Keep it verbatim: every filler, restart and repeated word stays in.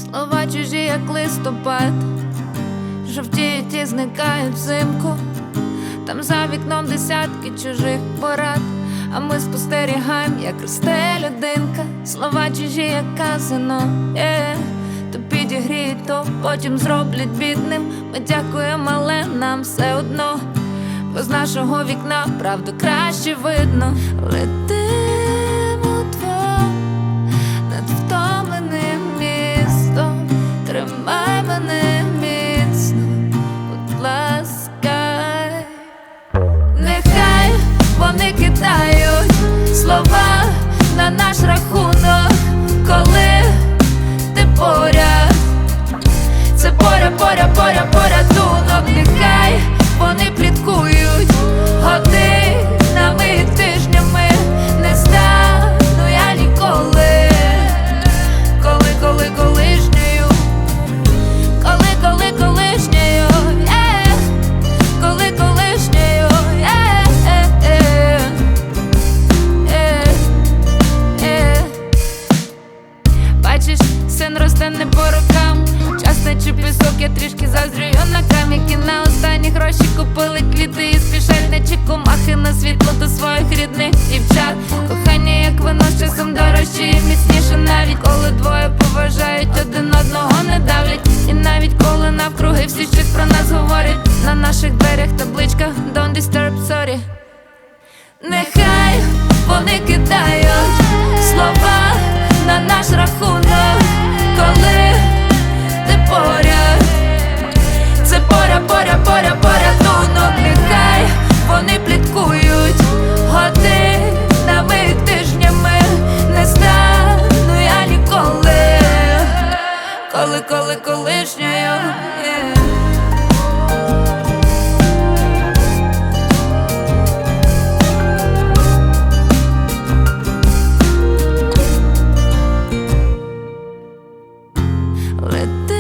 Слова чужі, як листопад, жовтіють і зникають взимку. Там за вікном десятки чужих порад, а ми спостерігаємо, як росте людинка. Слова чужі, як казано, yeah. То підігріють, то потім зроблять бідним. Ми дякуємо, але нам все одно, бо з нашого вікна правду краще видно. Летимо вдвох над втомленим містом. Тримай мене міцно, будь ласка. Нехай вони кидають слова на наш рахунок, коли ти поряд. Це поря, поря, поря, порятунок. Нехай вони пліткують годинами і тижнями. Не стану я ніколи, коли, коли, колишньою, коли, коли, колишньою, yeah. Коли колишньою, yeah. Yeah. Yeah. Бачиш, син росте не по рокам, час наче пісок, я трішки заздрю юнакам, які на останні гроші купили квіти і спішать, наче комахи на світло до своїх рідних дівчат. Кохання, як вино, з часом дорожче і міцніше, навіть коли двоє поважають, один одного не давлять. І навіть коли навкруги всі щось про нас говорять, на наших дверях табличка Don't disturb, sorry. Нехай вони кидають слова на наш рахунок, коли ти поряд. Це поря, поря, поря, порятунок. Нехай вони пліткують годинами і тижнями. Не стану я ніколи, коли, коли, колишньою, yeah. Let